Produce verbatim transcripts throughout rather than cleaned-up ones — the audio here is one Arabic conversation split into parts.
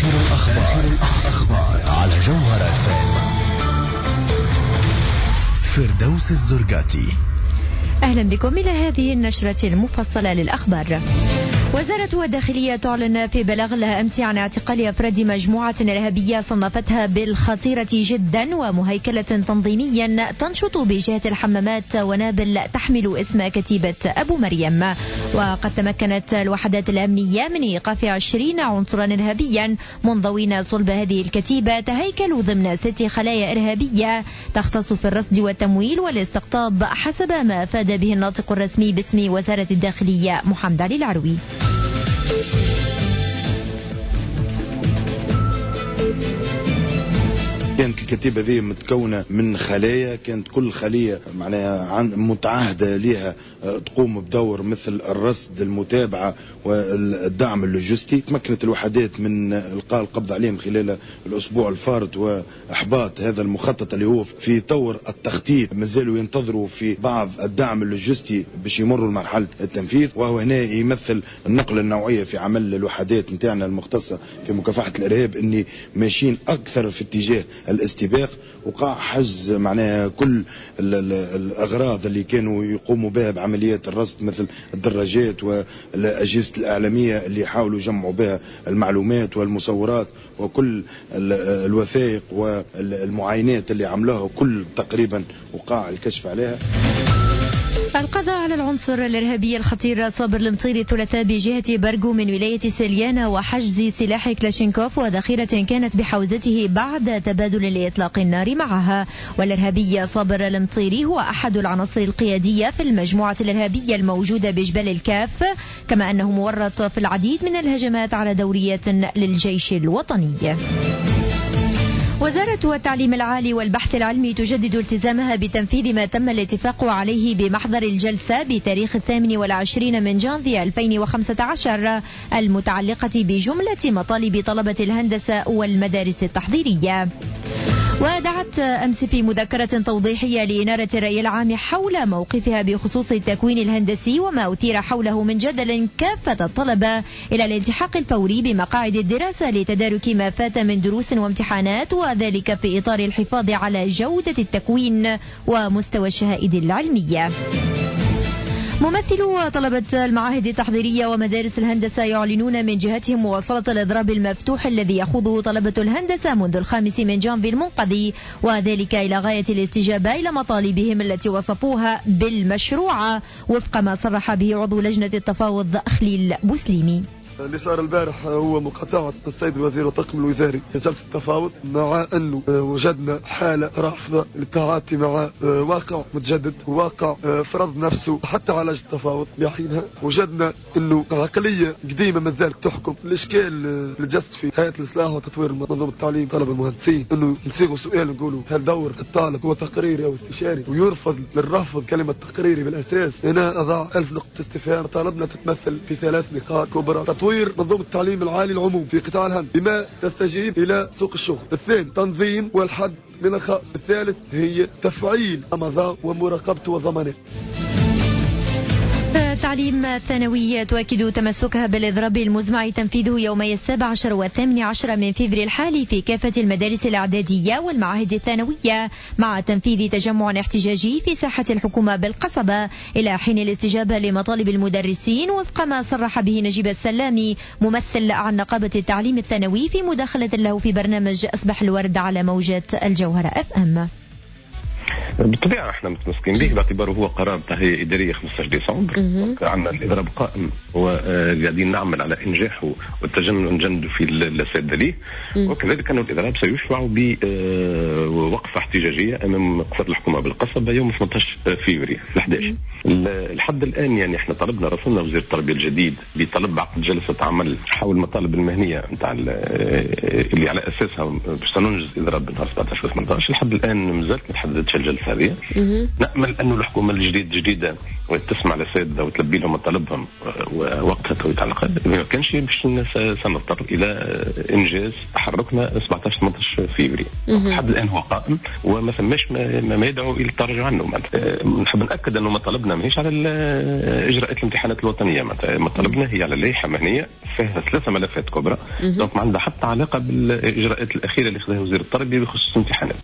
آخر الأخبار, الأخبار على جوهرة اف ام. فردوس الزرقاتي. أهلا بكم إلى هذه النشرة المفصلة للأخبار. وزارة الداخلية تعلن في بلاغ لها أمس عن اعتقال أفراد مجموعة إرهابية صنفتها بالخطيرة جدا ومهيكلة تنظيميا تنشط بجهة الحمامات ونابل تحمل اسم كتيبة أبو مريم. وقد تمكنت الوحدات الأمنية من إيقاف عشرين عنصرا إرهابيا منضوين صلب هذه الكتيبة تهيكلوا ضمن ست خلايا إرهابية تختص في الرصد والتمويل والاستقطاب حسب ما أفاد به الناطق الرسمي باسم وزارة الداخلية محمد علي العروي. كانت الكتيبة ذي متكونة من خلايا، كانت كل خلية معناها متعهدة لها تقوم بدور مثل الرصد، المتابعة والدعم اللوجستي. تمكنت الوحدات من إلقاء القبض عليهم خلال الأسبوع الفارط وإحباط هذا المخطط اللي هو في طور التخطيط. مازالوا ينتظروا في بعض الدعم اللوجستي باش يمروا لمرحلة التنفيذ، وهو هنا يمثل النقلة النوعية في عمل الوحدات نتاعنا المختصة في مكافحة الإرهاب، إني ماشيين أكثر في اتجاه الاستباق. وقع حجز معناها كل الأغراض اللي كانوا يقوموا بها بعمليات الرصد مثل الدراجات والأجهزة الإعلامية اللي يحاولوا يجمعوا بها المعلومات والمصورات وكل الوثائق والمعاينات اللي عملوها، كل تقريبا وقع الكشف عليها. القضاء على العنصر الإرهابي الخطير صابر المطيري الثلاثاء بجهة برغو من ولاية سليانا وحجز سلاح كلاشينكوف وذخيرة كانت بحوزته بعد تبادل لإطلاق النار معها. والإرهابي صابر المطيري هو أحد العناصر القيادية في المجموعة الإرهابية الموجودة بجبل الكاف، كما أنه مورط في العديد من الهجمات على دوريات للجيش الوطني. وزارة التعليم العالي والبحث العلمي تجدد التزامها بتنفيذ ما تم الاتفاق عليه بمحضر الجلسة بتاريخ الثامن والعشرين من جانفي ألفين وخمسة عشر المتعلقة بجملة مطالب طلبة الهندسة والمدارس التحضيرية. ودعت أمس في مذكرة توضيحية لإنارة الرأي العام حول موقفها بخصوص التكوين الهندسي وما أثير حوله من جدل كافة الطلبة إلى الالتحاق الفوري بمقاعد الدراسة لتدارك ما فات من دروس وامتحانات، وذلك في إطار الحفاظ على جودة التكوين ومستوى الشهائد العلمية. ممثلو طلبة المعاهد التحضيرية ومدارس الهندسة يعلنون من جهتهم مواصلة الإضراب المفتوح الذي يخوضه طلبة الهندسة منذ الخامس من جانفي المنقضي، وذلك إلى غاية الاستجابة إلى مطالبهم التي وصفوها بالمشروعة وفق ما صرح به عضو لجنة التفاوض خليل بوسليمي. اللي صار البارح هو مقاطعة السيد الوزير والطاقم الوزاري جلسة التفاوض، مع أنه وجدنا حالة رافضة للتعاطي مع واقع متجدد وواقع فرض نفسه حتى على لجنة التفاوض. بحينها وجدنا أنه عقلية قديمة ما زالت تحكم. الإشكال اللي جست في هيئة الإصلاح وتطوير منظومة التعليم طلب المهندسين أنه نصيغوا سؤال نقولوا هل دور الطالب هو تقريري أو استشاري، ويرفض للرفض كلمة تقريري بالأساس. هنا أضع ألف نقطة استفهام. طالبنا تتمثل في ثلاث نقاط كبرى: تطوير منظومة التعليم العالي العموم في قطاع الهندسة بما تستجيب إلى سوق الشغل. الثاني تنظيم والحد من الخاص. الثالث هي تفعيل أمضاء ومراقبته وضمانه. التعليم الثانوي تؤكد تمسكها بالإضراب المزمع تنفيذه يومي السابع عشر والثامن عشر من فبراير الحالي في كافة المدارس الإعدادية والمعاهد الثانوية، مع تنفيذ تجمع احتجاجي في ساحة الحكومة بالقصبة إلى حين الاستجابة لمطالب المدرسين وفق ما صرح به نجيب السلامي ممثل عن نقابة التعليم الثانوي في مداخلة له في برنامج أصبح الورد على موجة الجوهرة اف ام. بالطبيعة احنا متمسكين به باعتباره هو قرار تهيئة إدارية خمسة عشر ديسمبر. عندنا الإضراب قائم وقاعدين نعمل على إنجاحه والتجند في السد ليه، وكذلك أن الإضراب سيشفع بوقفة احتجاجية أمام قصر الحكومة بالقصبة يوم ثمانية عشر فبراير أحد عشر. لحد الآن يعني احنا طلبنا رسلنا وزير التربية الجديد بطلب عقد جلسة عمل حول المطالب المهنية نتاع اللي على أساسها سننجز إضراب بنهار سبعة عشر و ثمانية عشر. لحد الآن مازالت ما تحددتش الجلسة هذه. نأمل أن الحكومة الجديد جديدة وتسمع للسادة وتلبي لهم مطالبهم ووقتها تويت على الأقل. ما كانش باش سنضطر إلى إنجاز تحركنا سبعة عشر ثمانية عشر فبراير. لحد الآن هو قائم وما ثماش ما يدعو إلى التراجع عنه. نحب نأكد أنه مطالبنا ماهيش على إجراءات الامتحانات الوطنية، مطالبنا هي على لائحة مهنية فيها ثلاثة ملفات كبرى، دونك ما عندها حتى علاقة بالإجراءات الأخيرة اللي خذها وزير التربية بخصوص الامتحانات.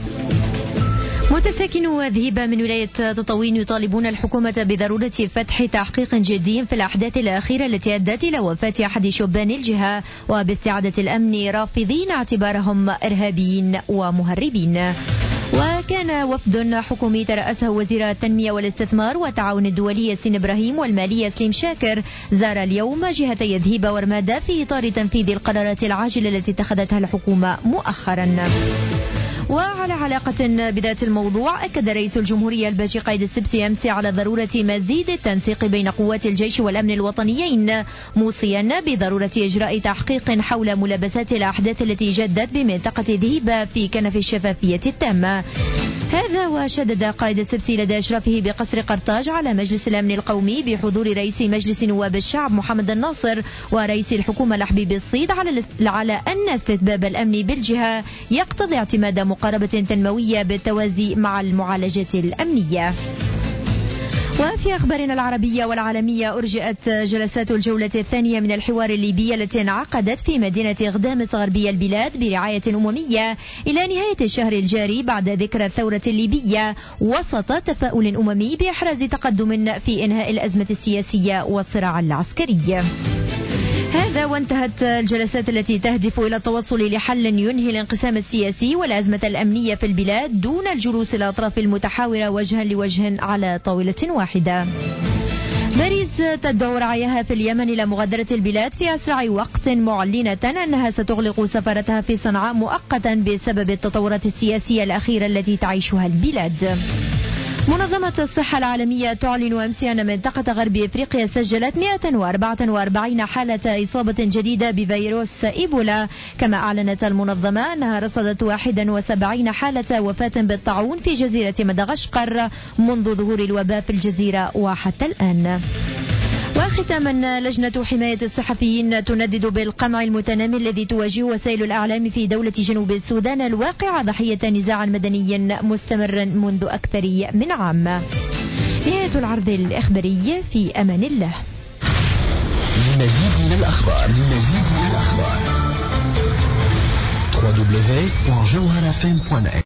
متساكنو ذهيبة من ولاية تطاوين يطالبون الحكومة بضرورة فتح تحقيق جدي في الأحداث الأخيرة التي أدت إلى وفاة أحد شبان الجهة وباستعادة الأمن، رافضين اعتبارهم إرهابيين ومهربين. وكان وفد حكومي ترأسه وزير التنمية والاستثمار والتعاون الدولي ياسين إبراهيم والمالية سليم شاكر زار اليوم جهتي ذهيبة ورمادة في إطار تنفيذ القرارات العاجلة التي اتخذتها الحكومة مؤخرا. وعلى علاقة بذات الموضوع، أكد رئيس الجمهورية الباجي قايد السبسي أمس على ضرورة مزيد التنسيق بين قوات الجيش والأمن الوطنيين، موصيا بضرورة إجراء تحقيق حول ملابسات الأحداث التي جدت بمنطقة ذهيبة في كنف الشفافية التامة. هذا وشدد قائد السبسي لدى إشرافه بقصر قرطاج على مجلس الأمن القومي بحضور رئيس مجلس نواب الشعب محمد الناصر ورئيس الحكومة لحبيب الصيد على على أن استتباب الأمن بالجهة يقتضي اعتماد مقاربة تنموية بالتوازي مع المعالجات الأمنية. وفي أخبارنا العربية والعالمية، أرجئت جلسات الجولة الثانية من الحوار الليبي التي انعقدت في مدينة غدامس غربية البلاد برعاية أممية إلى نهاية الشهر الجاري بعد ذكرى الثورة الليبية، وسط تفاؤل أممي بإحراز تقدم في إنهاء الأزمة السياسية والصراع العسكري. هذا وانتهت الجلسات التي تهدف إلى التوصل لحل ينهي الانقسام السياسي والأزمة الأمنية في البلاد دون الجلوس الأطراف المتحاورة وجها لوجه على طاولة واحدة. باريس تدعو رعاياها في اليمن إلى مغادرة البلاد في أسرع وقت، معلنة أنها ستغلق سفارتها في صنعاء مؤقتا بسبب التطورات السياسية الأخيرة التي تعيشها البلاد. منظمة الصحة العالمية تعلن أمس أن منطقة غرب إفريقيا سجلت مئة وأربعة وأربعين حالة إصابة جديدة بفيروس إيبولا، كما أعلنت المنظمة أنها رصدت واحد وسبعين حالة وفاة بالطاعون في جزيرة مدغشقر منذ ظهور الوباء في الجزيرة وحتى الآن. وختاما، لجنة حماية الصحفيين تندد بالقمع المتنامي الذي تواجهه وسائل الإعلام في دولة جنوب السودان الواقعة ضحية نزاع مدني مستمر منذ أكثر من عام. نهاية العرض الإخباري، في أمان الله. لمزيد من الأخبار لمزيد من الأخبار دبليو دبليو دبليو دوت جوهر إف إم دوت نت